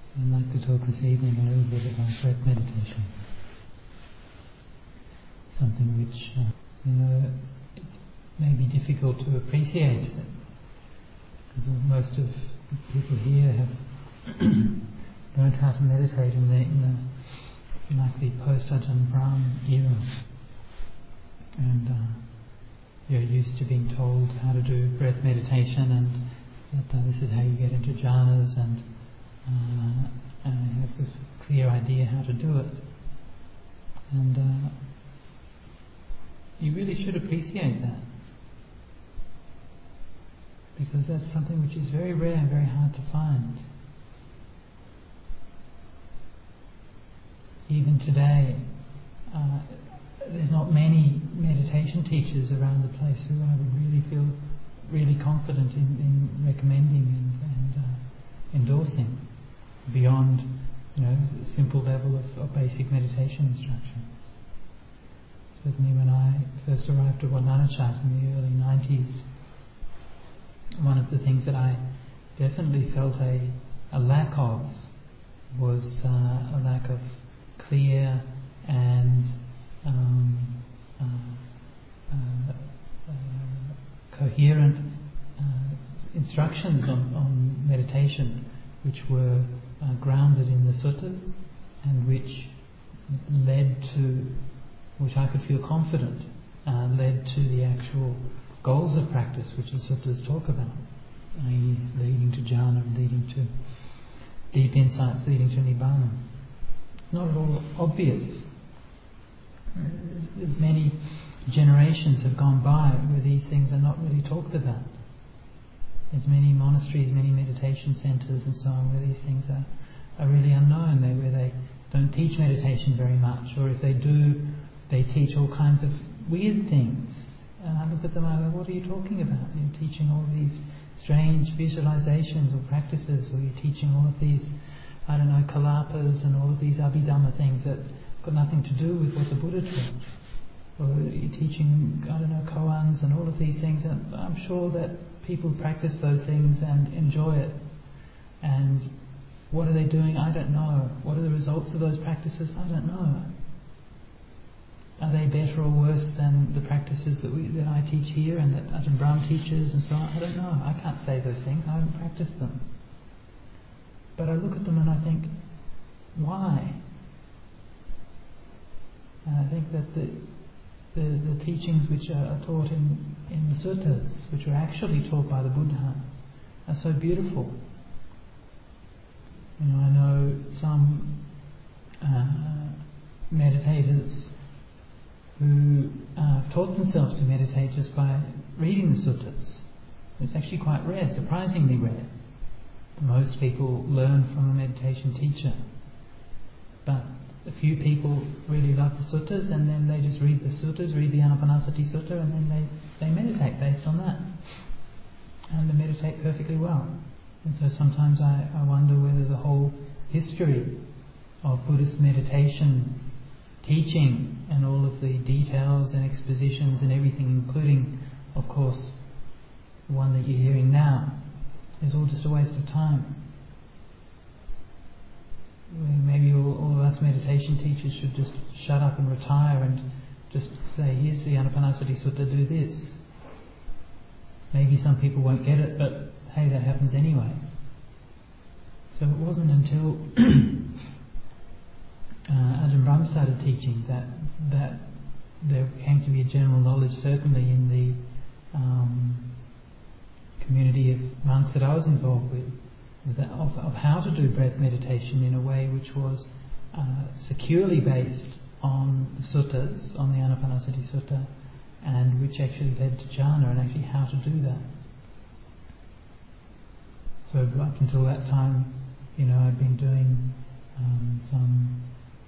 I'd like to talk this evening a little bit about breath meditation. Something which, it may be difficult to appreciate, because most of the people here have learned how to meditate in the like the post-Ajahn Brahm era, and you're used to being told how to do breath meditation, and that this is how you get into jhanas, and have this clear idea how to do it. And you really should appreciate that, because that's something which is very rare and very hard to find. Even today, there's not many meditation teachers around the place who I would really feel really confident in recommending and endorsing beyond, the simple level of basic meditation instructions. Certainly when I first arrived at Wat Nanachat in the early 90s, one of the things that I definitely felt a lack of was a lack of clear and coherent instructions on meditation, which were grounded in the suttas, and which I could feel confident led to the actual goals of practice which the suttas talk about, i.e. leading to jhana, leading to deep insights, leading to nibbana. It's not at all obvious. Many generations have gone by where these things are not really talked about. There's many monasteries, many meditation centres and so on where these things are really unknown, where they don't teach meditation very much, or if they do, they teach all kinds of weird things. And I look at them and I go, what are you talking about? You're teaching all these strange visualizations or practices, or you're teaching all of these, kalapas and all of these abhidhamma things that got nothing to do with what the Buddha taught. Or you're teaching, koans and all of these things, and I'm sure that people practice those things and enjoy it. And what are they doing? I don't know. What are the results of those practices? I don't know. Are they better or worse than the practices that I teach here and that Ajahn Brahm teaches and so on? I don't know. I can't say those things. I haven't practiced them. But I look at them and I think, why? And I think that the teachings which are taught in the suttas, which are actually taught by the Buddha, are so beautiful. I know some meditators who taught themselves to meditate just by reading the suttas. It's actually quite rare, surprisingly rare. Most people learn from a meditation teacher, but a few people really love the suttas, and then they just read the suttas, read the Anapanasati Sutta, and then they meditate based on that, and they meditate perfectly well. And so sometimes I wonder whether the whole history of Buddhist meditation teaching and all of the details and expositions and everything, including, of course, the one that you're hearing now, is all just a waste of time. Maybe all of us meditation teachers should just shut up and retire and just say, here's the Anapanasati Sutta, do this. Maybe some people won't get it, but hey, that happens anyway. So it wasn't until Ajahn Brahm started teaching that there came to be a general knowledge, certainly in the community of monks that I was involved with, of how to do breath meditation in a way which was securely based on the suttas, on the Anapanasati Sutta, and which actually led to jhana, and actually how to do that. So up until that time, I'd been doing some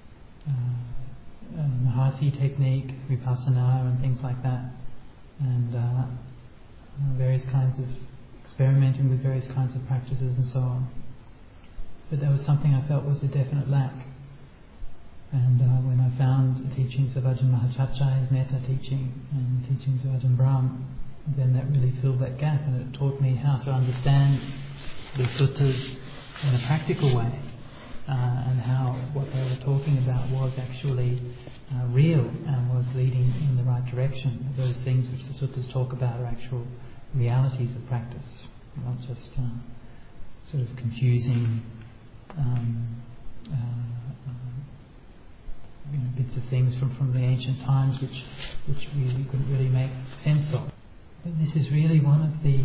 Mahasi technique, Vipassana and things like that, and various kinds of experimenting with various kinds of practices and so on. But there was something I felt was a definite lack. And when I found the teachings of Ajahn Mahachacha, his metta teaching, and teachings of Ajahn Brahm, then that really filled that gap, and it taught me how to understand the suttas in a practical way, and how what they were talking about was actually real and was leading in the right direction. Those things which the suttas talk about are actual realities of practice, not just sort of confusing bits of things from the ancient times which we couldn't really make sense of. But this is really one of the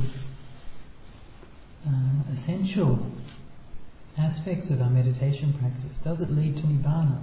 essential aspects of our meditation practice. Does it lead to Nibbana?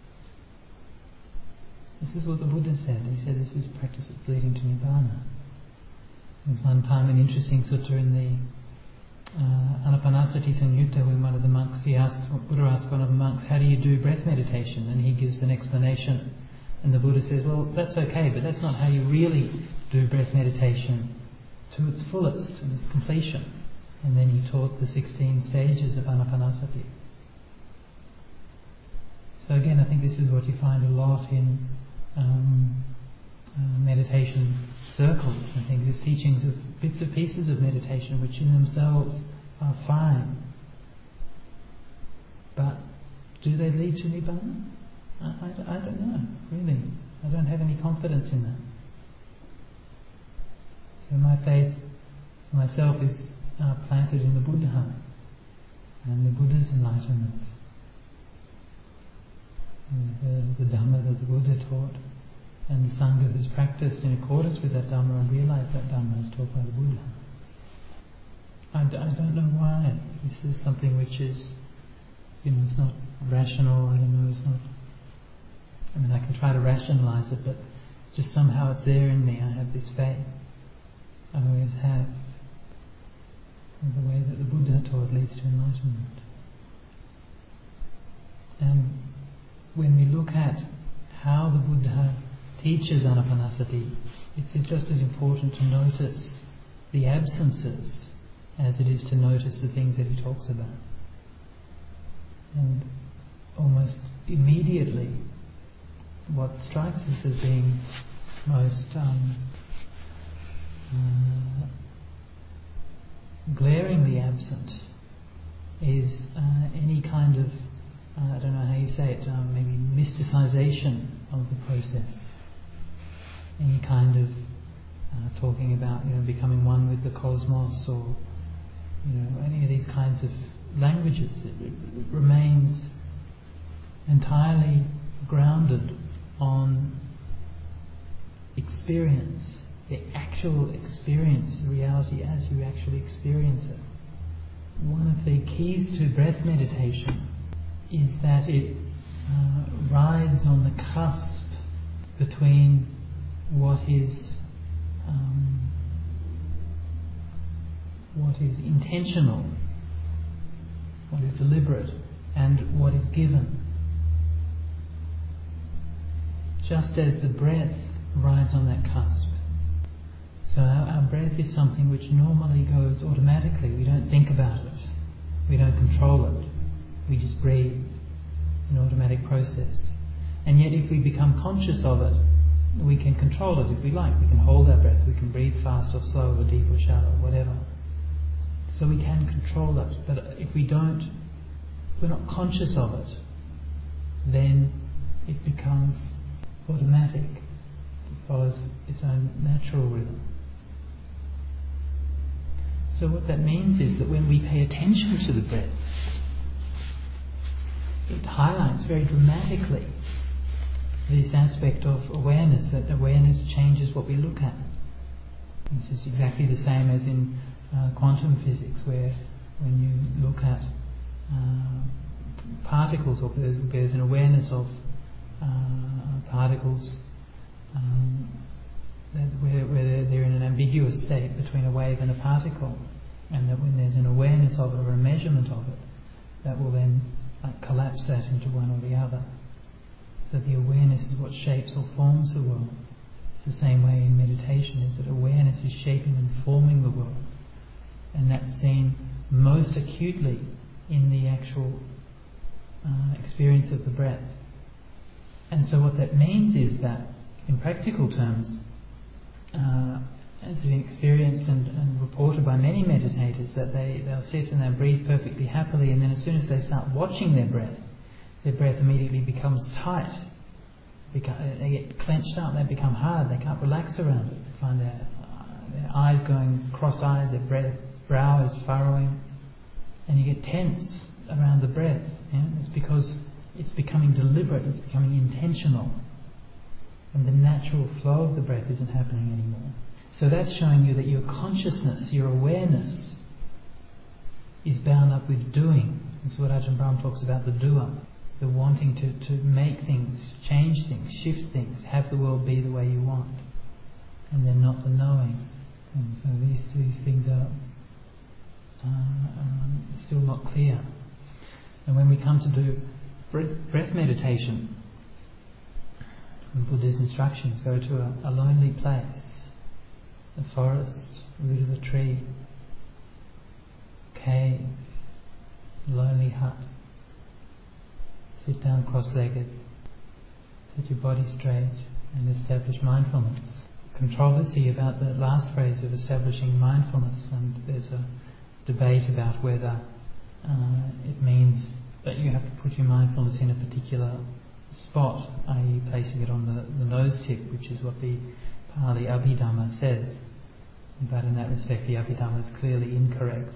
This is what the Buddha said. He said this is practice that's leading to Nibbana. There's one time an interesting sutta in the Anapanasati Samyutta when one of the monks, Buddha asked one of the monks, how do you do breath meditation? And he gives an explanation. And the Buddha says, well, that's okay, but that's not how you really do breath meditation to its fullest, to its completion. And then he taught the 16 stages of Anapanasati. So again, I think this is what you find a lot in meditation circles and things, is teachings of bits and pieces of meditation which in themselves are fine. But do they lead to Nibbana? I don't know, really. I don't have any confidence in that. So my faith myself is planted in the Buddha and the Buddha's enlightenment. And the Dhamma that the Buddha taught and the Sangha has practiced in accordance with that Dhamma and realized that Dhamma is taught by the Buddha. I don't know why. This is something which is, it's not rational, I don't know, it's not... I can try to rationalize it, but just somehow it's there in me. I have this faith. I always have. And the way that the Buddha taught leads to enlightenment. And when we look at how the Buddha teaches Anapanasati, it's just as important to notice the absences as it is to notice the things that he talks about. And almost immediately, what strikes us as being most glaringly absent is any kind of, I don't know how you say it, maybe mysticization of the process. Any kind of talking about, becoming one with the cosmos, or any of these kinds of languages. It remains entirely grounded on experience, the actual experience, the reality as you actually experience it. One of the keys to breath meditation is that it rides on the cusp between what is intentional, what is deliberate, and what is given. Just as the breath rides on that cusp. So our breath is something which normally goes automatically. We don't think about it. We don't control it. We just breathe. It's an automatic process. And yet if we become conscious of it, we can control it if we like. We can hold our breath. We can breathe fast or slow or deep or shallow, whatever. So we can control it. But if we don't, if we're not conscious of it, then it becomes automatic. It follows its own natural rhythm. So what that means is that when we pay attention to the breath, it highlights very dramatically this aspect of awareness, that awareness changes what we look at. This is exactly the same as in quantum physics, where when you look at particles, or there's an awareness of particles where they're in an ambiguous state between a wave and a particle, and that when there's an awareness of it or a measurement of it, that will then collapse that into one or the other. So the awareness is what shapes or forms the world. It's the same way in meditation, is that awareness is shaping and forming the world. And that's seen most acutely in the actual experience of the breath. And so what that means is that, in practical terms, it's been experienced and reported by many meditators that they'll sit and they'll breathe perfectly happily, and then as soon as they start watching their breath immediately becomes tight. They get clenched up, they become hard, they can't relax around it. They find their eyes going cross-eyed, their brow is furrowing, and you get tense around the breath. Yeah? It's because it's becoming deliberate, it's becoming intentional, and the natural flow of the breath isn't happening anymore. So that's showing you that your consciousness, your awareness, is bound up with doing. This is what Ajahn Brahm talks about, the doer, the wanting to make things, change things, shift things, have the world be the way you want, and then not the knowing. And so these things are still not clear. And when we come to do breath meditation, the Buddha's instructions, go to a lonely place, a forest, root of a tree, cave, lonely hut. Sit down cross-legged, set your body straight, and establish mindfulness. Controversy about the last phrase of establishing mindfulness, and there's a debate about whether it means that you have to put your mindfulness in a particular spot, i.e. placing it on the nose tip, which is what the Pali Abhidhamma says. But in that respect, the Abhidhamma is clearly incorrect.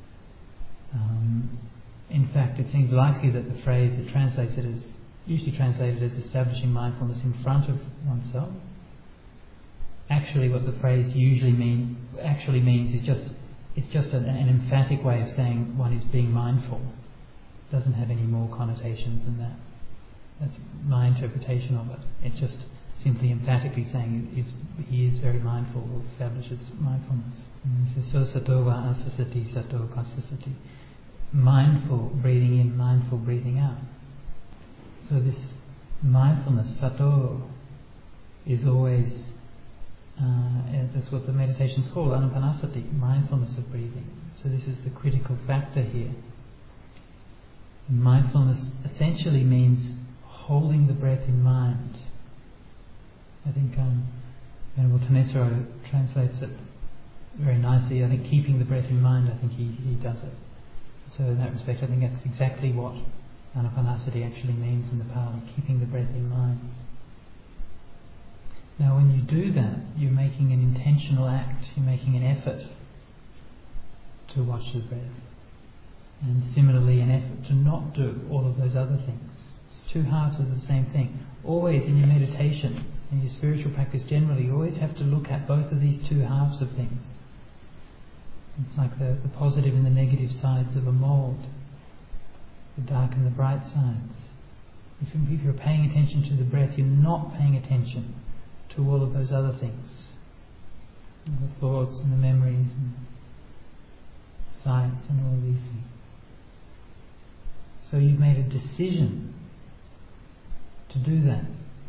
In fact, it seems likely that the phrase that translates it is usually translated as establishing mindfulness in front of oneself. Actually, what the phrase usually means is just an emphatic way of saying one is being mindful. It doesn't have any more connotations than that. That's my interpretation of it. It's just simply emphatically saying he is very mindful, or establishes mindfulness. This is so sato va asasati, sato kasasati. Mindful breathing in, mindful breathing out. So this mindfulness, sato, is always, that's what the meditation's called, anapanasati, mindfulness of breathing. So this is the critical factor here. Mindfulness essentially means holding the breath in mind. I think Venerable Thanissaro translates it very nicely. I think keeping the breath in mind, I think he does it. So in that respect, I think that's exactly what anapanasati actually means in the Pali, keeping the breath in mind. Now when you do that, you're making an intentional act, you're making an effort to watch the breath. And similarly, an effort to not do all of those other things. It's two halves of the same thing. Always in your meditation, in your spiritual practice generally, you always have to look at both of these two halves of things. It's like the positive and the negative sides of a mould, the dark and the bright sides. If you're paying attention to the breath, you're not paying attention to all of those other things, the thoughts and the memories and sights and all of these things. So you've made a decision to do that.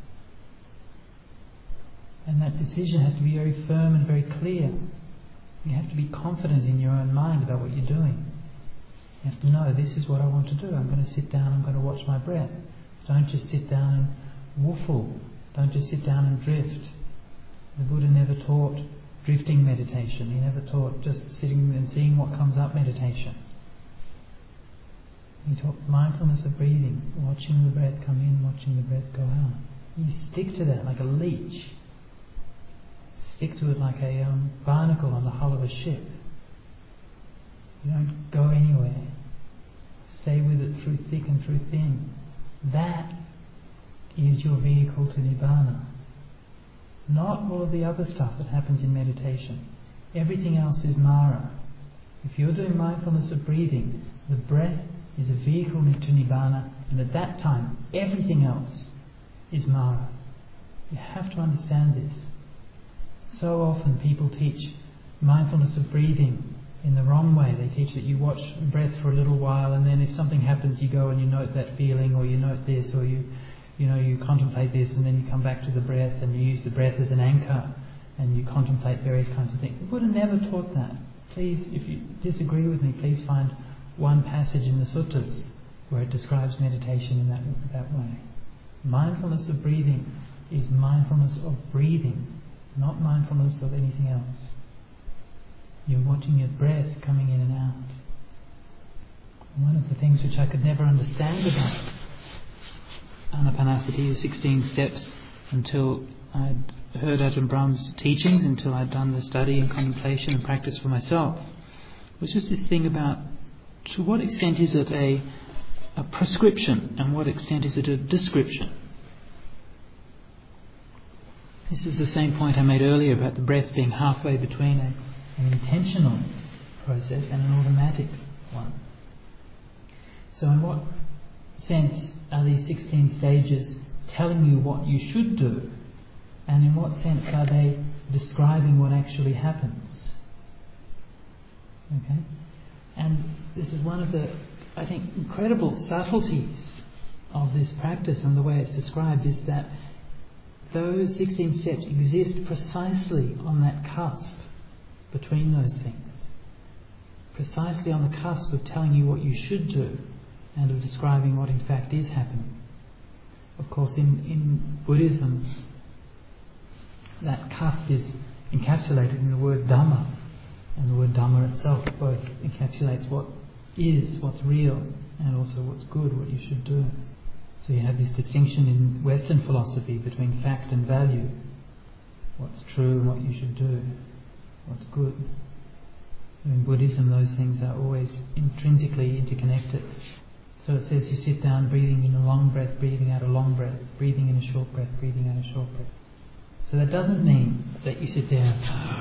And that decision has to be very firm and very clear. You have to be confident in your own mind about what you're doing. You have to know, this is what I want to do. I'm going to sit down, I'm going to watch my breath. Don't just sit down and woofle. Don't just sit down and drift. The Buddha never taught drifting meditation. He never taught just sitting and seeing what comes up meditation. He taught mindfulness of breathing, watching the breath come in, watching the breath go out. You stick to that like a leech. Stick to it like a barnacle on the hull of a ship. You don't go anywhere. Stay with it through thick and through thin. That is your vehicle to Nibbana. Not all of the other stuff that happens in meditation. Everything else is Mara. If you're doing mindfulness of breathing, the breath is a vehicle to Nibbana, and at that time, everything else is Mara. You have to understand this. So often people teach mindfulness of breathing in the wrong way. They teach that you watch breath for a little while, and then if something happens, you go and you note that feeling, or you note this, or you contemplate this, and then you come back to the breath and you use the breath as an anchor, and you contemplate various kinds of things. The Buddha never taught that. Please, if you disagree with me, please find one passage in the suttas where it describes meditation in that way. Mindfulness of breathing is mindfulness of breathing. not mindfulness of anything else. You're watching your breath coming in and out. One of the things which I could never understand about Anapanasati, the 16 steps, until I'd heard Ajahn Brahm's teachings, until I'd done the study and contemplation and practice for myself, was just this thing about to what extent is it a prescription and what extent is it a description. This is the same point I made earlier about the breath being halfway between an intentional process and an automatic one. So in what sense are these 16 stages telling you what you should do, and in what sense are they describing what actually happens? Okay? And this is one of the, I think, incredible subtleties of this practice, and the way it's described is that those 16 steps exist precisely on that cusp between those things. Precisely on the cusp of telling you what you should do and of describing what in fact is happening. Of course, in Buddhism, that cusp is encapsulated in the word Dhamma, and the word Dhamma itself both encapsulates what is, what's real, and also what's good, what you should do. So you have this distinction in Western philosophy between fact and value, what's true and what you should do, what's good. In Buddhism, those things are always intrinsically interconnected. So it says you sit down breathing in a long breath, breathing out a long breath, breathing in a short breath, breathing out a short breath. So that doesn't mean that you sit there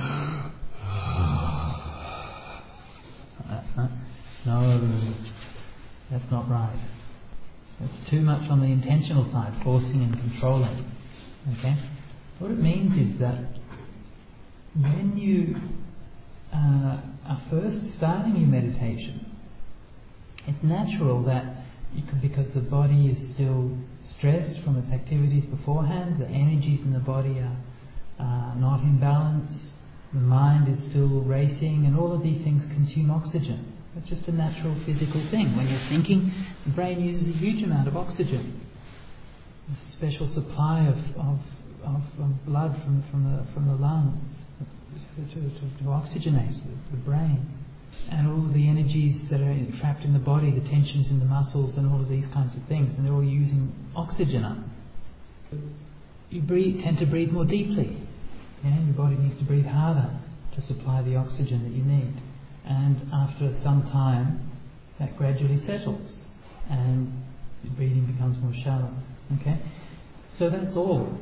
no, that's not right. That's too much on the intentional side, forcing and controlling. Okay? What it means is that when you are first starting your meditation, it's natural that you could, because the body is still stressed from its activities beforehand, the energies in the body are not in balance, the mind is still racing, and all of these things consume oxygen. It's just a natural physical thing. When you're thinking, the brain uses a huge amount of oxygen. There's a special supply of blood from the lungs to oxygenate the brain. And all of the energies that are trapped in the body, the tensions in the muscles and all of these kinds of things, and they're all using oxygen up. You tend to breathe more deeply. Your body needs to breathe harder to supply the oxygen that you need. And after some time, that gradually settles and the breathing becomes more shallow. Okay? So that's all.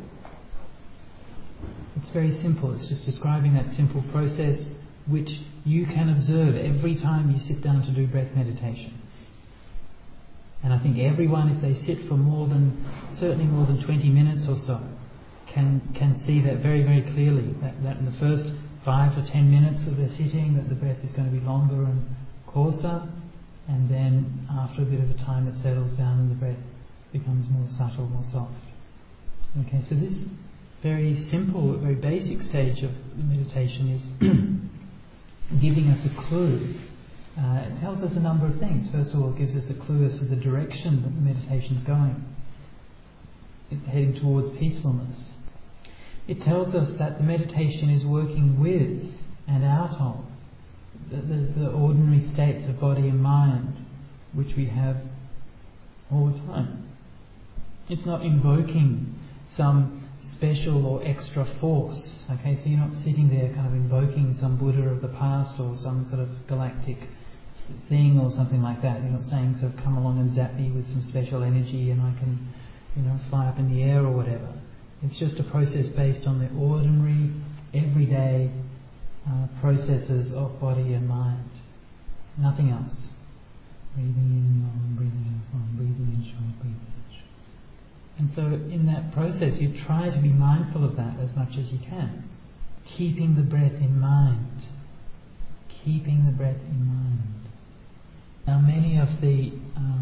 It's very simple. It's just describing that simple process which you can observe every time you sit down to do breath meditation. And I think everyone, if they sit for certainly more than 20 minutes or so, can see that very, very clearly, that in the first 5 or 10 minutes of their sitting, that the breath is going to be longer and coarser, and then after a bit of a time it settles down and the breath becomes more subtle, more soft. Okay, so this very simple, very basic stage of the meditation is giving us a clue. It tells us a number of things. First of all, it gives us a clue as to the direction that the meditation is going. It's heading towards peacefulness. It tells us that the meditation is working with and out of the ordinary states of body and mind which we have all the time. It's not invoking some special or extra force. Okay, so you're not sitting there kind of invoking some Buddha of the past or some sort of galactic thing or something like that. You're not saying, so come along and zap me with some special energy and I can, fly up in the air or whatever. It's just a process based on the ordinary, everyday processes of body and mind. Nothing else. Breathing in, long, breathing out, long, breathing in, short, breathing in, short. And so in that process you try to be mindful of that as much as you can. Keeping the breath in mind. Keeping the breath in mind. Now many of the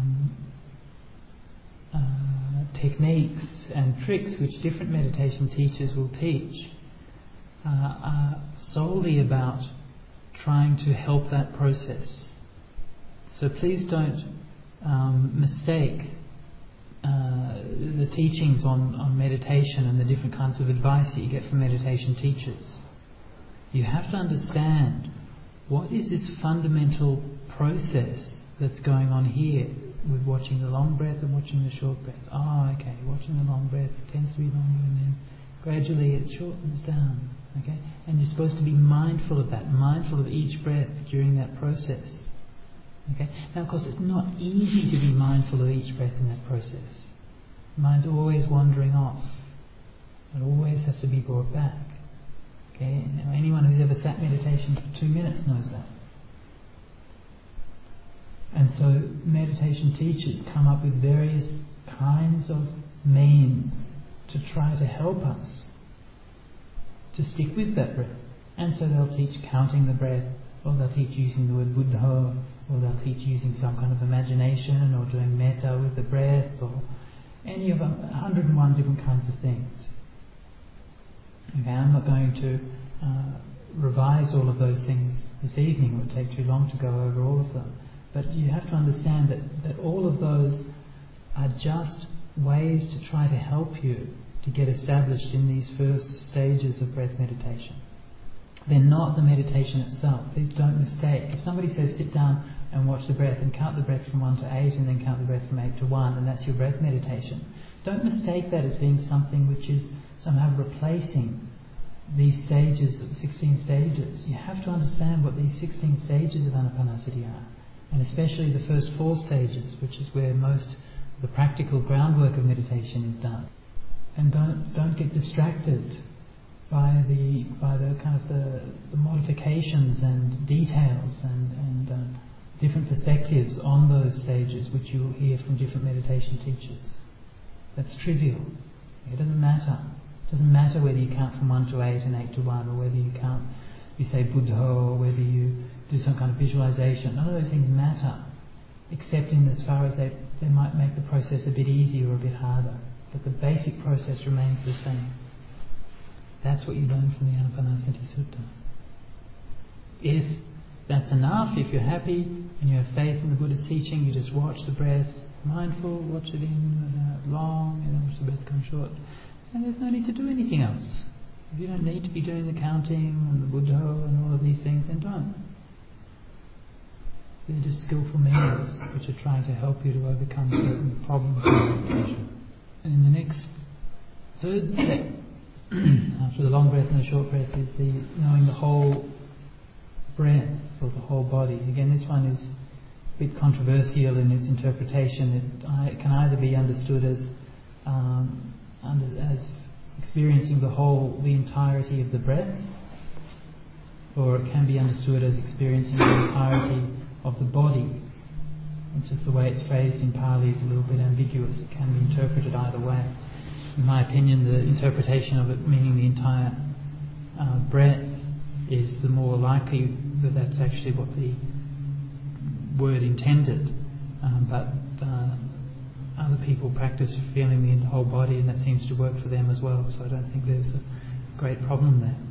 techniques and tricks which different meditation teachers will teach are solely about trying to help that process. So please don't mistake the teachings on meditation and the different kinds of advice that you get from meditation teachers, you have to understand what is this fundamental process that's going on here with watching the long breath and watching the short breath. Okay, watching the long breath tends to be longer, and then gradually it shortens down. Okay, and you're supposed to be mindful of that, mindful of each breath during that process. Okay, now of course it's not easy to be mindful of each breath in that process. The mind's always wandering off. It always has to be brought back. Okay, now anyone who's ever sat meditation for 2 minutes knows that. And so meditation teachers come up with various kinds of means to try to help us to stick with that breath. And so they'll teach counting the breath, or they'll teach using the word Buddha, or they'll teach using some kind of imagination, or doing metta with the breath, or any of 101 different kinds of things. Okay, I'm not going to revise all of those things this evening. It would take too long to go over all of them. But you have to understand that all of those are just ways to try to help you to get established in these first stages of breath meditation. They're not the meditation itself. Please don't mistake. If somebody says sit down and watch the breath and count the breath from 1 to 8 and then count the breath from 8 to 1 and that's your breath meditation, don't mistake that as being something which is somehow replacing these stages, 16 stages. You have to understand what these 16 stages of Anapanasati are, and especially the first 4 stages, which is where most of the practical groundwork of meditation is done. And don't get distracted by the kind of the modifications and details and different perspectives on those stages, which you'll hear from different meditation teachers. That's trivial. It doesn't matter. It doesn't matter whether you count from 1 to 8 and 8 to 1, or whether you say Buddha, or whether you do some kind of visualization. None of those things matter, except in as far as they might make the process a bit easier or a bit harder. But the basic process remains the same. That's what you learn from the Anapanasati Sutta. If that's enough, if you're happy and you have faith in the Buddha's teaching, you just watch the breath, mindful, watch it in and out long, and then watch the breath come short. And there's no need to do anything else. If you don't need to be doing the counting and the Buddha and all of these things, then don't. They're just skillful means which are trying to help you to overcome certain problems in meditation. And in the next third step, after the long breath and the short breath, is the knowing the whole breath or the whole body. Again, this one is a bit controversial in its interpretation. It can either be understood as experiencing the entirety of the breath, or it can be understood as experiencing the entirety of the body. It's just the way it's phrased in Pali is a little bit ambiguous. It can be interpreted either way. In my opinion, the interpretation of it meaning the entire breath is the more likely that that's actually what the word intended. But other people practice feeling the whole body, and that seems to work for them as well, so I don't think there's a great problem there.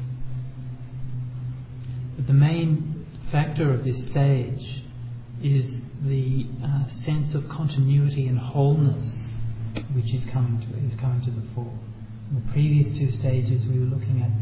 But the main factor of this stage is the sense of continuity and wholeness which is coming to the fore. In the previous 2 stages we were looking at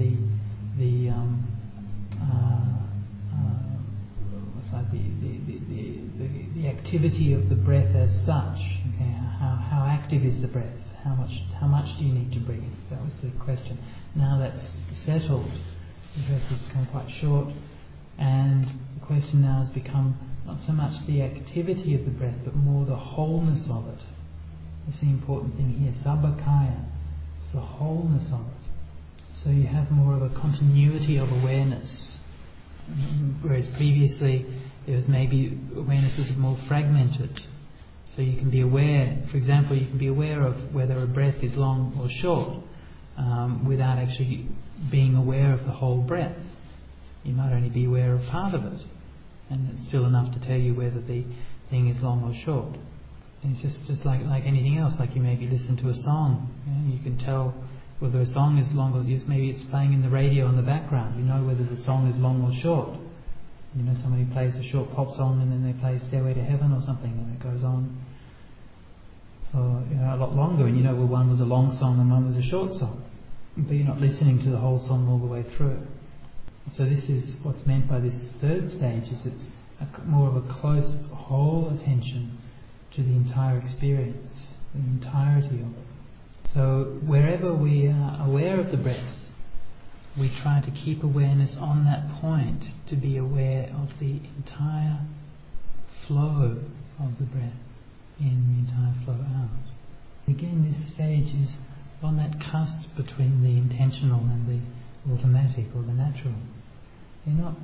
the activity of the breath as such. Okay, how active is the breath? How much do you need to breathe? That was the question. Now that's settled, the breath has become quite short, and the question now has become not so much the activity of the breath, but more the wholeness of it. That's the important thing here. Sabbakaya. It's the wholeness of it. So you have more of a continuity of awareness. Whereas previously there was maybe awareness was more fragmented. So you can be aware, for example, you can be aware of whether a breath is long or short without actually being aware of the whole breath. You might only be aware of part of it, and it's still enough to tell you whether the thing is long or short. And it's just like anything else, like you maybe listen to a song, you can tell whether a song is long or maybe it's playing in the radio in the background. You know whether the song is long or short. You know, somebody plays a short pop song and then they play Stairway to Heaven or something, and it goes on for a lot longer, and well, one was a long song and one was a short song, but you're not listening to the whole song all the way through. So this is what's meant by this third stage, is it's more of a close whole attention to the entire experience, the entirety of it. So wherever we are aware of the breath, we try to keep awareness on that point, to be aware of the entire flow of the breath in, the entire flow out. Again, this stage is on that cusp between the intentional and the automatic or the natural. You're not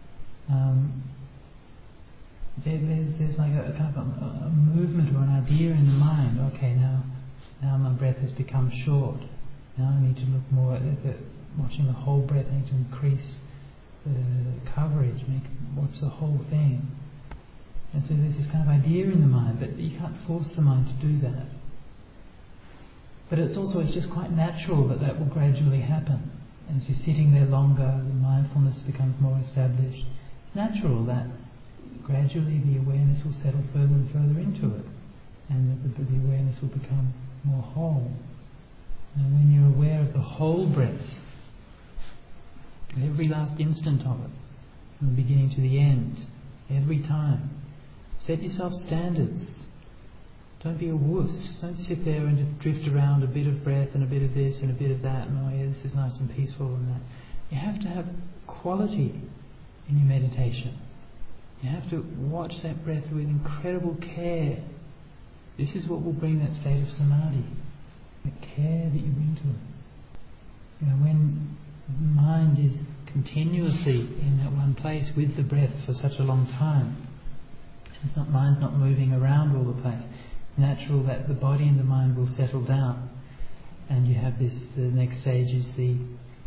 there's like a kind of a movement or an idea in the mind. Okay, now my breath has become short. Now I need to look more at watching the whole breath. I need to increase the coverage. What's the whole thing? And so there's this kind of idea in the mind, but you can't force the mind to do that. But it's just quite natural that will gradually happen. As you're sitting there longer, the mindfulness becomes more established. Natural that gradually the awareness will settle further and further into it, and the awareness will become more whole. And when you're aware of the whole breath, every last instant of it, from the beginning to the end, every time, set yourself standards. Don't be a wuss. Don't sit there and just drift around a bit of breath and a bit of this and a bit of that, and this is nice and peaceful and that. You have to have quality in your meditation. You have to watch that breath with incredible care. This is what will bring that state of samadhi, the care that you bring to it. When the mind is continuously in that one place with the breath for such a long time, mind's not moving around all the place. Natural that the body and the mind will settle down, and you have the next stage is the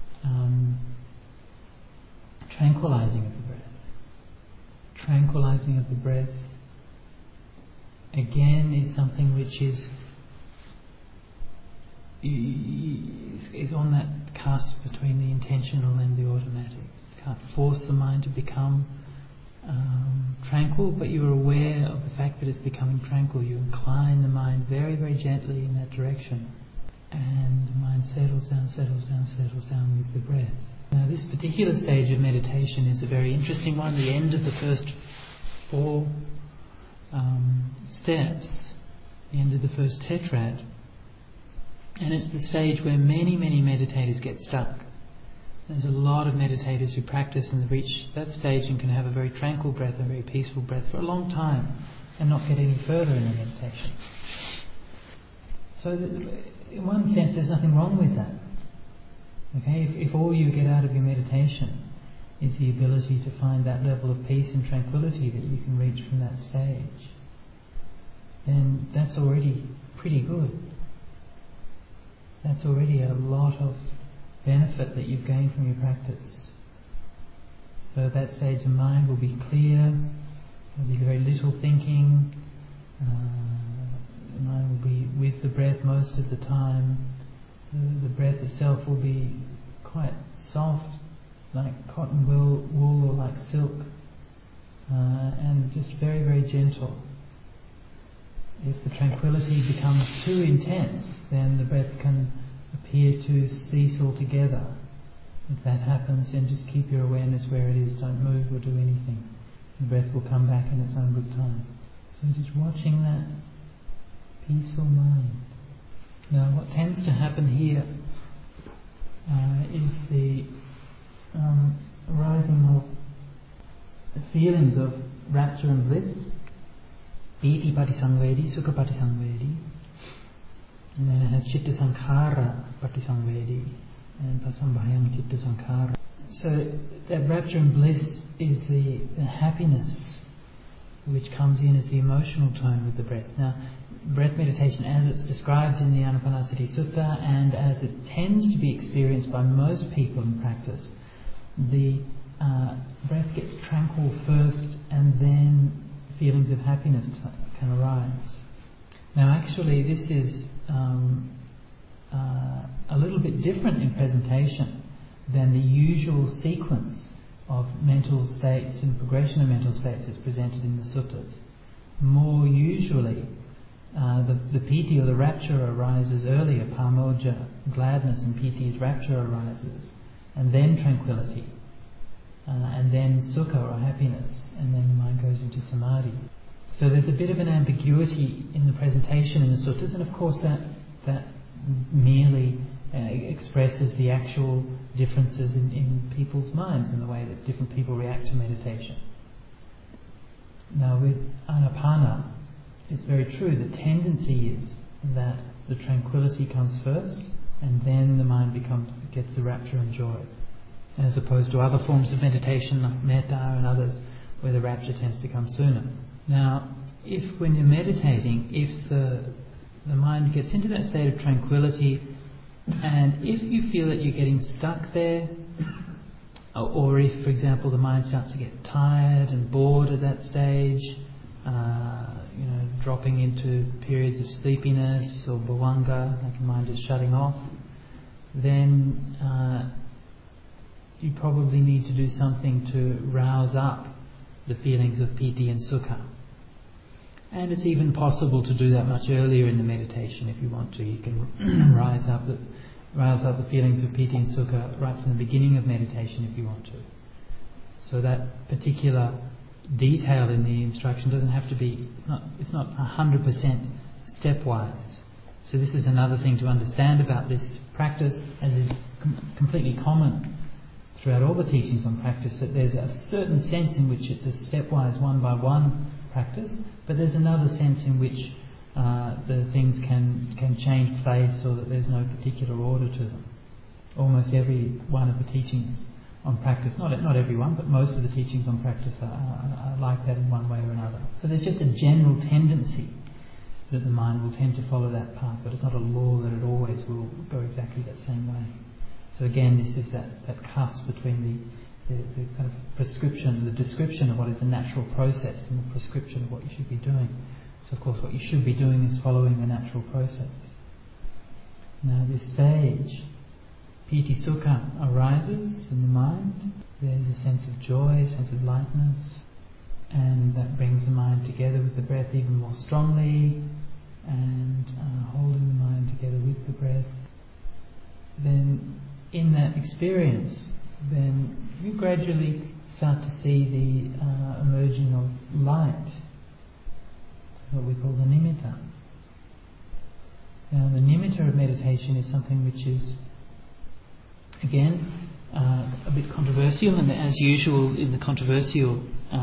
tranquilizing of the breath. Tranquilizing of the breath again is something which is on that cusp between the intentional and the automatic. You can't force the mind to become tranquil, but you're aware of the fact that it's becoming tranquil. You incline the mind very, very gently in that direction, and the mind settles down with the breath. Now, this particular stage of meditation is a very interesting one, the end of the first 4 steps, the end of the first tetrad, and it's the stage where many, many meditators get stuck. There's a lot of meditators who practice and reach that stage and can have a very tranquil breath, a very peaceful breath for a long time and not get any further in the meditation. So in one sense there's nothing wrong with that. Okay, if all you get out of your meditation is the ability to find that level of peace and tranquility that you can reach from that stage, then that's already pretty good. That's already a lot of benefit that you've gained from your practice. So at that stage the mind will be clear, there will be very little thinking, the mind will be with the breath most of the time. The breath itself will be quite soft, like cotton wool or like silk, and just very, very gentle. If the tranquility becomes too intense, then the breath can appear to cease altogether. If that happens, then just keep your awareness where it is, don't move or do anything. The breath will come back in its own good time. So just watching that peaceful mind. Now what tends to happen here is the arising of the feelings of rapture and bliss, piti patisangvedi, sukha patisangvedi, and then it has chitta sankhara patisangvedi and pasambhayam chitta sankhara. So that rapture and bliss is the happiness which comes in as the emotional tone with the breath. Now, breath meditation as it's described in the Anapanasati Sutta and as it tends to be experienced by most people in practice, the breath gets tranquil first and then feelings of happiness can arise. Now actually this is a little bit different in presentation than the usual sequence of mental states and progression of mental states as presented in the suttas. More usually, the the piti or the rapture arises earlier, pamoja, gladness, and piti is rapture arises, and then tranquility, and then sukha or happiness, and then the mind goes into samadhi. So there's a bit of an ambiguity in the presentation in the suttas, and of course that merely expresses the actual differences in people's minds and the way that different people react to meditation. Now with Anapana, it's very true, the tendency is that the tranquility comes first and then the mind gets the rapture and joy, as opposed to other forms of meditation like metta and others where the rapture tends to come sooner. Now, if when you're meditating, if the mind gets into that state of tranquility, and if you feel that you're getting stuck there, or if, for example, the mind starts to get tired and bored at that stage, dropping into periods of sleepiness or bhavanga, like the mind is shutting off, then you probably need to do something to rouse up the feelings of piti and sukha. And it's even possible to do that much earlier in the meditation if you want to. You can rouse up the feelings of piti and sukha right from the beginning of meditation if you want to. So that particular detail in the instruction doesn't have to be, it's not 100% stepwise. So this is another thing to understand about this practice, as is completely common throughout all the teachings on practice, that there's a certain sense in which it's a stepwise one by one practice, but there's another sense in which the things can change place, or that there's no particular order to them. Almost every one of the teachings on practice, not every one, but most of the teachings on practice are like that in one way or another. So there's just a general tendency that the mind will tend to follow that path, but it's not a law that it always will go exactly that same way. So again, this is that cusp between the kind of prescription, the description of what is the natural process, and the prescription of what you should be doing. So of course what you should be doing is following the natural process. Now this stage, piti sukha arises in the mind. There's a sense of joy, a sense of lightness, and that brings the mind together with the breath even more strongly, and holding the mind together with the breath. Then in that experience, then you gradually start to see the emerging of light, what we call the nimitta. Now the nimitta of meditation is something which is, again, a bit controversial, and as usual in the controversial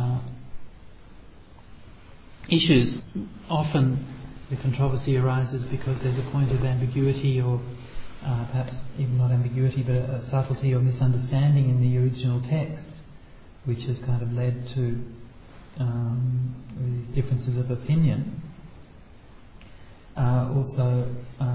issues, often the controversy arises because there's a point of ambiguity, or perhaps even not ambiguity, but a subtlety or misunderstanding in the original text, which has kind of led to these differences of opinion. Also,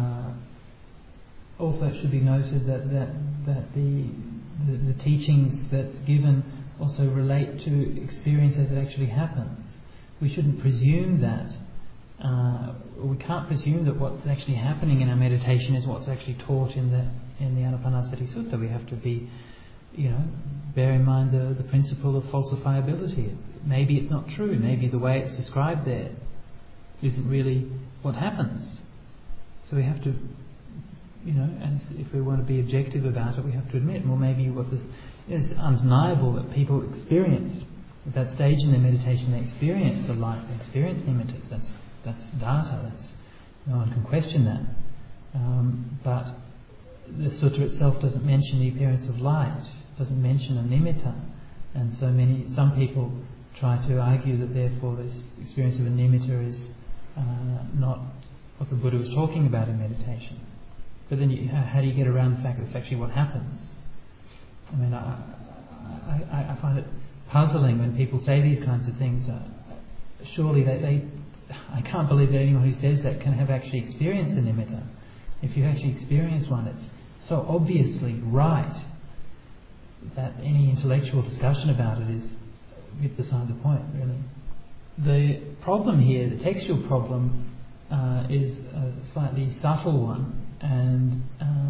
it should be noted that the teachings that's given also relate to experience as it actually happens. We shouldn't presume that. We can't presume that what's actually happening in our meditation is what's actually taught in the Anapanasati Sutta. We have to be, bear in mind the principle of falsifiability. Maybe it's not true. Maybe the way it's described there isn't really what happens. So we have to, and if we want to be objective about it, we have to admit, well, maybe it's undeniable that people experience at that stage in their meditation. They experience a light. They experience nimittas. That's data. No one can question that. But the sutta itself doesn't mention the appearance of light. It doesn't mention a nimitta, and some people try to argue that therefore this experience of a nimitta is not what the Buddha was talking about in meditation. But then, how do you get around the fact that it's actually what happens? I mean, I find it puzzling when people say these kinds of things. Surely I can't believe that anyone who says that can have actually experienced a nimitta. If you actually experience one, it's so obviously right that any intellectual discussion about it is a bit beside the point, really. The problem here, the textual problem, is a slightly subtle one, and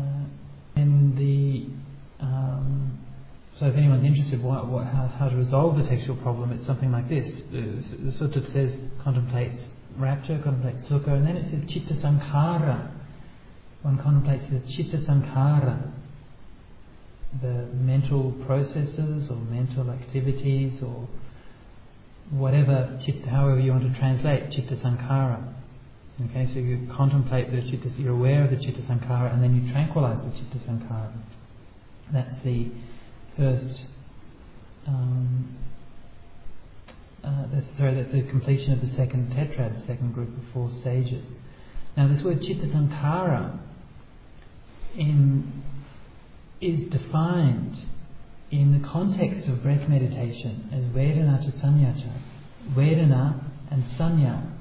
so if anyone's interested how to resolve the textual problem, it's something like this. The sutta says, contemplates rapture, contemplates sukha, and then it says chitta sankhara. One contemplates the chitta sankhara, the mental processes or mental activities or whatever, however you want to translate chitta sankhara. Okay, so you contemplate the chitta, you're aware of the chitta sankhara, and then you tranquilize the chitta sankhara. That's the first. That's the completion of the second tetrad, the second group of 4 stages. Now, this word chitta sankhara is defined in the context of breath meditation as Vedana to Sanyacha. Vedana and Sanya.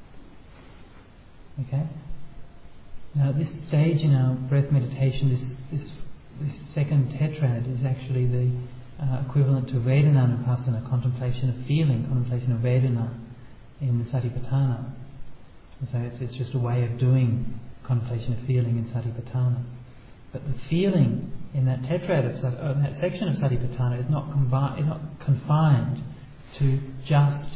Okay? Now, this stage in our breath meditation, this second tetrad, is actually the equivalent to Vedananupassana, contemplation of feeling, contemplation of Vedana in the Satipatthana. And so it's just a way of doing contemplation of feeling in Satipatthana. But the feeling in that tetrad, in that section of Satipatthana, is not confined to just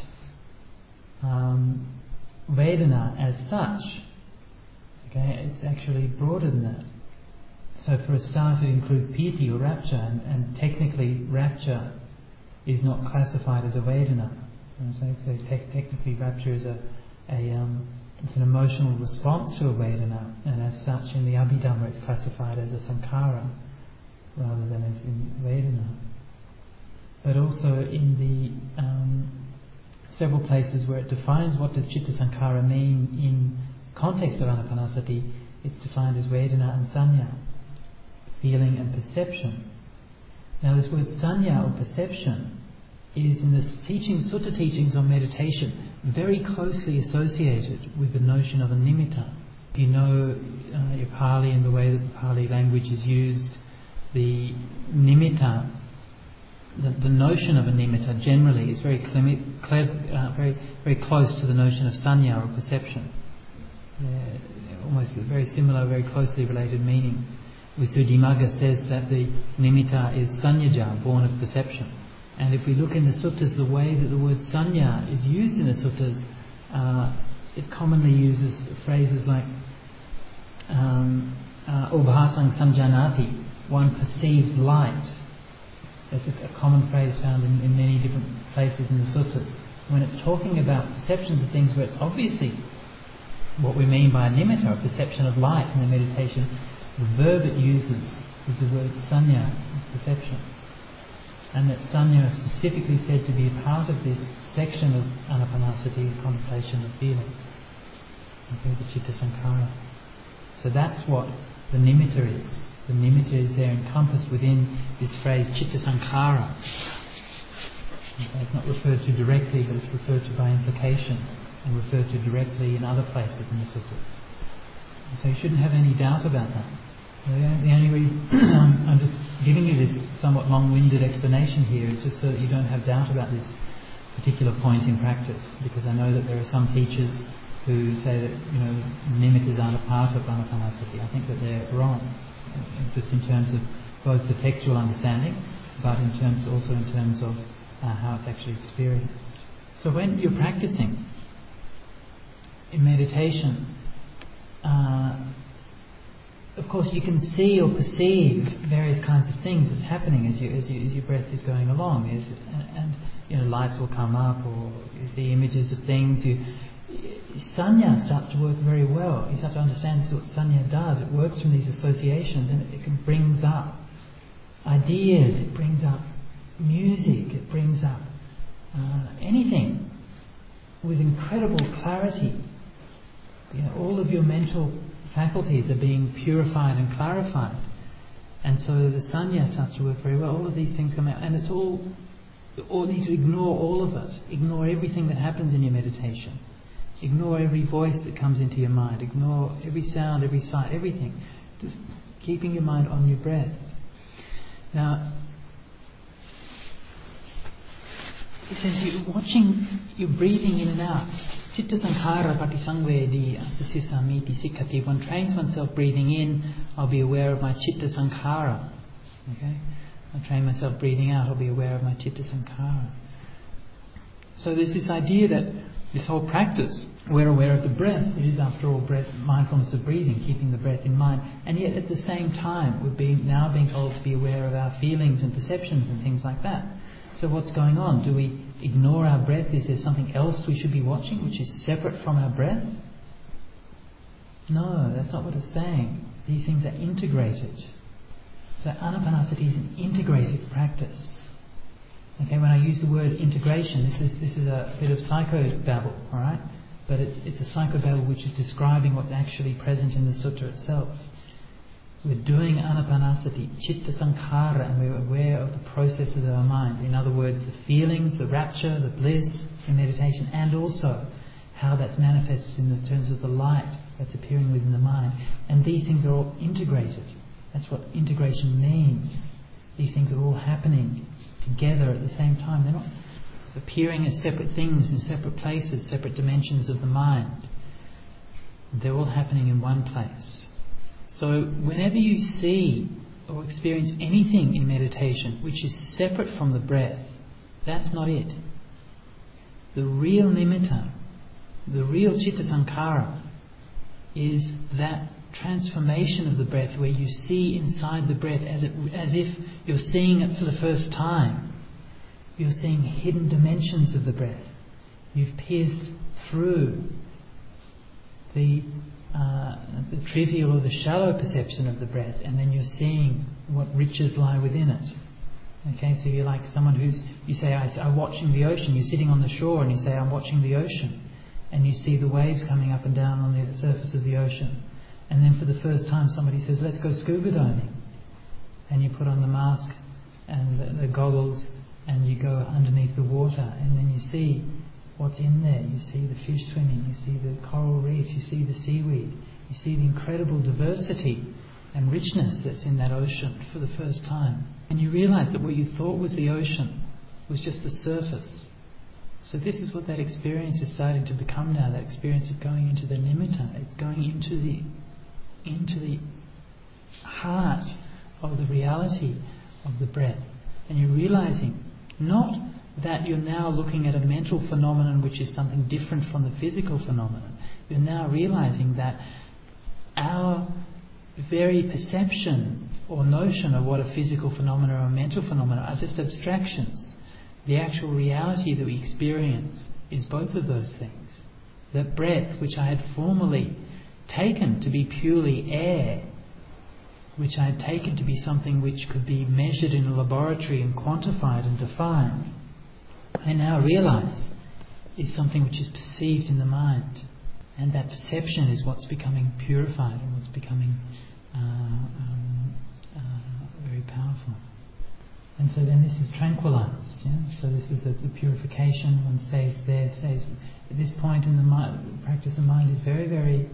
Vedana as such. Okay, it's actually broader than that. So for a start, it includes piti or rapture, and technically rapture is not classified as a Vedana. So technically rapture is it's an emotional response to a Vedana, and as such in the Abhidhamma it's classified as a Sankhara rather than as in Vedana. But also in the several places where it defines what does Chitta Sankhara mean in context of Anapanasati, it's defined as Vedana and Sanya, feeling and perception. Now this word Sanya or perception is in the sutta teachings on meditation very closely associated with the notion of a nimitta. If you know your Pali and the way that the Pali language is used, the nimitta, the notion of a nimitta generally is very very close to the notion of sanya or perception. Almost very similar, very closely related meanings. Visuddhimagga says that the nimitta is sanyaja, born of perception. And if we look in the suttas, the way that the word sanya is used in the suttas, it commonly uses phrases like ubhasang samjanati, one perceives light. That's a common phrase found in many different places in the suttas. When it's talking about perceptions of things where it's obviously what we mean by a nimitta, a perception of light in the meditation, the verb it uses is the word sanya, perception. And that sanya is specifically said to be a part of this section of anapanasati, contemplation of feelings. Okay, the chitta sankhara. So that's what the nimitta is. The nimitta is there encompassed within this phrase chitta sankhara. Okay, it's not referred to directly, but it's referred to by implication and referred to directly in other places in the suttas. And so you shouldn't have any doubt about that. The only reason I'm just giving you this somewhat long-winded explanation here is just so that you don't have doubt about this particular point in practice, because I know that there are some teachers who say that nimittas aren't a part of anapanasati. I think that they're wrong, just in terms of both the textual understanding, but also in terms of how it's actually experienced. So when you're practicing in meditation, of course, you can see or perceive various kinds of things that's happening as your breath is going along, and lights will come up, or you see images of things. Sanya starts to work very well. You start to understand this is what sanya does. It works from these associations, and it brings up ideas. It brings up music. It brings up anything with incredible clarity. All of your mental faculties are being purified and clarified, and so the sanya starts to work very well. All of these things come out, and it's all need to ignore all of it. Ignore everything that happens in your meditation. Ignore every voice that comes into your mind. Ignore every sound, every sight, everything. Just keeping your mind on your breath. Now, it says you're breathing in and out. Chitta sankhara patisangvedi samiti sikkati. One trains oneself breathing in, I'll be aware of my chitta sankhara. Okay? I train myself breathing out, I'll be aware of my chitta sankhara. So there's this idea that this whole practice, we're aware of the breath. It is, after all, breath, mindfulness of breathing, keeping the breath in mind. And yet at the same time, we're now being told to be aware of our feelings and perceptions and things like that. So what's going on? Do we ignore our breath? Is there something else we should be watching which is separate from our breath? No, that's not what it's saying. These things are integrated. So Anapanasati is an integrated practice. Okay, when I use the word integration, this is a bit of psychobabble, all right? But it's a psychobabble which is describing what's actually present in the sutta itself. We're doing Anapanasati, Chitta Sankhara, and we're aware of the processes of our mind. In other words, the feelings, the rapture, the bliss in meditation, and also how that's manifested in the terms of the light that's appearing within the mind. And these things are all integrated. That's what integration means. These things are all happening together at the same time. They're not appearing as separate things in separate places, separate dimensions of the mind. They're all happening in one place. So whenever you see or experience anything in meditation which is separate from the breath, that's not it. The real nimitta, the real citta sankhara, is that transformation of the breath where you see inside the breath as if you're seeing it for the first time. You're seeing hidden dimensions of the breath. You've pierced through the trivial or the shallow perception of the breath, and then you're seeing what riches lie within it. Okay, so you're like someone you say, I'm watching the ocean. You're sitting on the shore and you say, I'm watching the ocean. And you see the waves coming up and down on the surface of the ocean. And then for the first time somebody says, let's go scuba diving. And you put on the mask and the goggles and you go underneath the water, and then you see what's in there. You see the fish swimming, you see the coral reefs, you see the seaweed, you see the incredible diversity and richness that's in that ocean for the first time. And you realise that what you thought was the ocean was just the surface. So this is what that experience is starting to become now, that experience of going into the nimitta. It's going into the heart of the reality of the breath. And you're realising not that you're now looking at a mental phenomenon which is something different from the physical phenomenon. You're now realising that our very perception or notion of what a physical phenomenon or a mental phenomenon are just abstractions. The actual reality that we experience is both of those things. That breath, which I had formerly taken to be purely air, which I had taken to be something which could be measured in a laboratory and quantified and defined, I now realise is something which is perceived in the mind. And that perception is what's becoming purified and what's becoming very powerful. And so then this is tranquilized. Yeah? So this is the purification. One stays there, stays at this point in the mind, practice of mind is very, very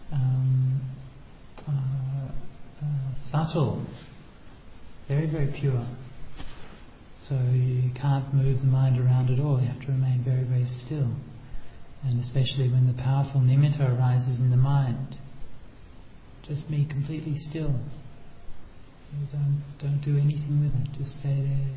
subtle, very, very pure. So you can't move the mind around at all. You have to remain very, very still. And especially when the powerful nimitta arises in the mind, just be completely still. You don't do anything with it. Just stay there.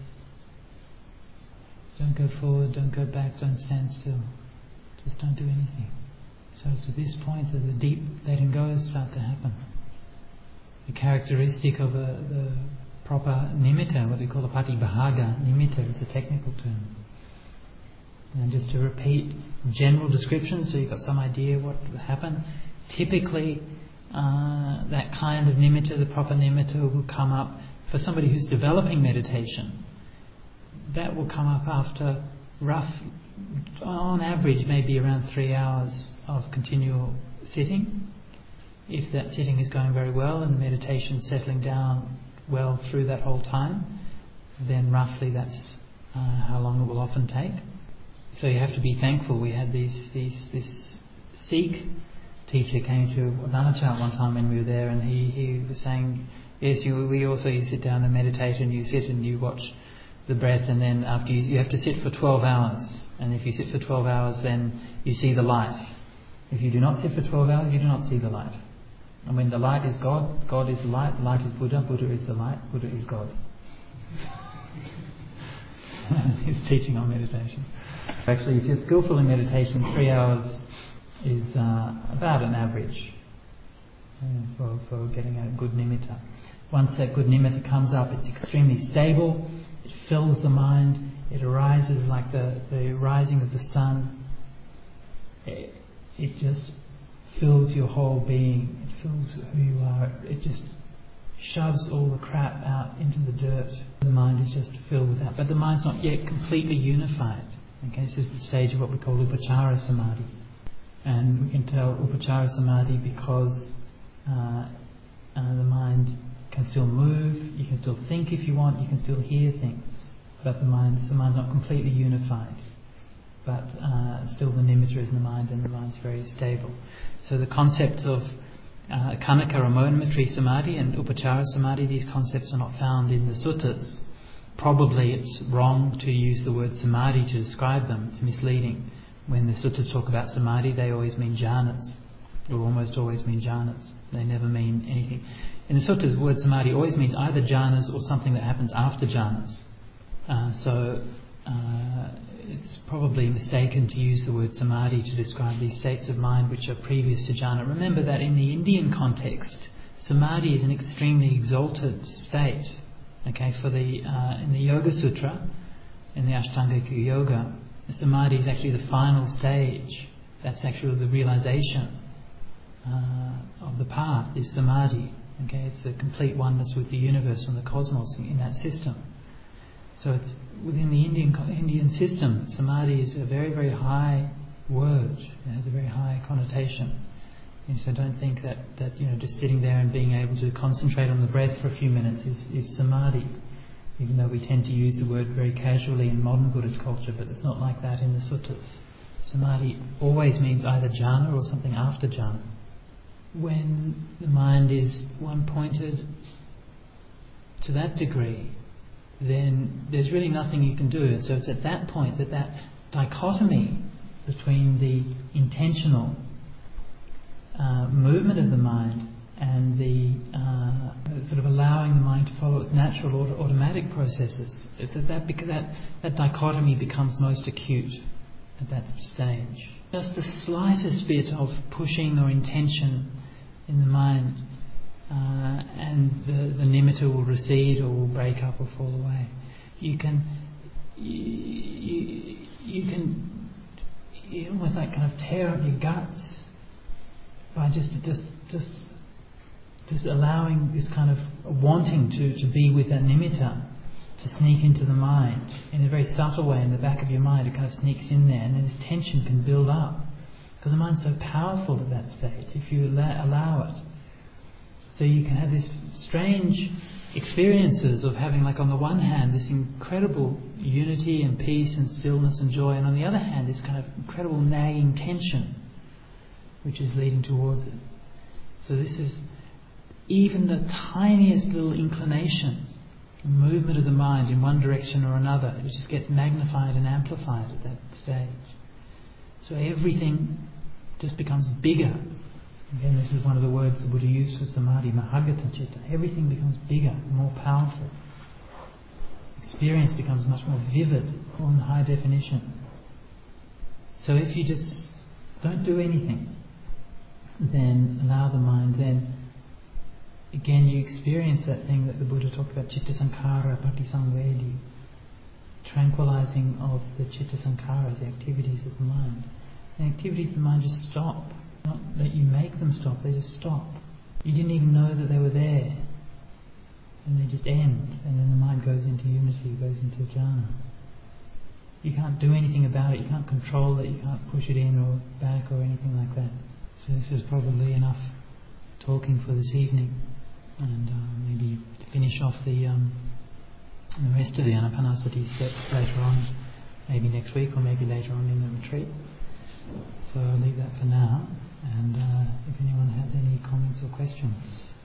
Don't go forward. Don't go back. Don't stand still. Just don't do anything. So it's at this point that the deep letting goes start to happen. The characteristic of the proper nimitta, what we call a patibhaga nimitta, is a technical term. And just to repeat general description, so you've got some idea what will happen. Typically, that kind of nimitta, the proper nimitta, will come up for somebody who's developing meditation. That will come up after on average, maybe around 3 hours of continual sitting. If that sitting is going very well and the meditation is settling down well through that whole time, then roughly that's how long it will often take. So you have to be thankful. We had this Sikh teacher came to Nanachat one time when we were there, and he was saying, yes, you sit down and meditate, and you sit and you watch the breath, and then after you have to sit for 12 hours. And if you sit for 12 hours, then you see the light. If you do not sit for 12 hours, you do not see the light. And when the light is God, God is the light is Buddha, Buddha is the light, Buddha is God. his teaching on meditation. Actually, if you're skillful in meditation, 3 hours is about an average for getting a good nimitta. Once that good nimitta comes up, it's extremely stable, it fills the mind, it arises like the rising of the sun. It just fills your whole being, it fills who you are, it just shoves all the crap out into the dirt. The mind is just filled with that, but the mind's not yet completely unified. Okay, this is the stage of what we call upachara samadhi. And we can tell upachara samadhi because the mind can still move, you can still think if you want, you can still hear things, but the mind's not completely unified. But still the nimitta is in the mind, and the mind's very stable. So the concepts of Khanika or Monamitri Samadhi and Upachara Samadhi, these concepts are not found in the suttas. Probably it's wrong to use the word samadhi to describe them. It's misleading. When the suttas talk about samadhi, they always mean jhanas, or almost always mean jhanas. They never mean anything. In the suttas, the word samadhi always means either jhanas or something that happens after jhanas. It's probably mistaken to use the word samadhi to describe these states of mind which are previous to jhana. Remember that in the Indian context, samadhi is an extremely exalted state. Okay, in the Yoga Sutra, in the Ashtanga Yoga, the samadhi is actually the final stage. That's actually the realization of the path, is samadhi. Okay, it's a complete oneness with the universe and the cosmos in that system. So it's within the Indian system, samadhi is a very, very high word. It has a very high connotation. And so don't think that just sitting there and being able to concentrate on the breath for a few minutes is samadhi. Even though we tend to use the word very casually in modern Buddhist culture, but it's not like that in the suttas. Samadhi always means either jhana or something after jhana. When the mind is one-pointed to that degree, then there's really nothing you can do. So it's at that point that dichotomy between the intentional movement of the mind and the sort of allowing the mind to follow its natural automatic processes, that dichotomy becomes most acute at that stage. Just the slightest bit of pushing or intention in the mind, and the nimitta will recede or will break up or fall away. You can almost like kind of tear up your guts by just allowing this kind of wanting to be with that nimitta to sneak into the mind in a very subtle way in the back of your mind. It kind of sneaks in there, and then this tension can build up because the mind's so powerful at that stage if you allow it. So you can have these strange experiences of having, like, on the one hand, this incredible unity and peace and stillness and joy, and on the other hand, this kind of incredible nagging tension which is leading towards it. So this is even the tiniest little inclination, movement of the mind in one direction or another, it just gets magnified and amplified at that stage. So everything just becomes bigger. Again, this is one of the words the Buddha used for samadhi, mahagata citta. Everything becomes bigger, more powerful. Experience becomes much more vivid, or in high definition. So if you just don't do anything, then allow the mind, then again you experience that thing that the Buddha talked about, citta sankhara patisangvedi, tranquilizing of the citta sankharas, the activities of the mind. The activities of the mind just stop. Not that you make them stop, they just stop. You didn't even know that they were there. And they just end. And then the mind goes into unity, goes into jhana. You can't do anything about it, you can't control it, you can't push it in or back or anything like that. So this is probably enough talking for this evening. And maybe to finish off the rest of the Anapanasati steps later on, maybe next week or maybe later on in the retreat. So I'll leave that for now, and if anyone has any comments or questions.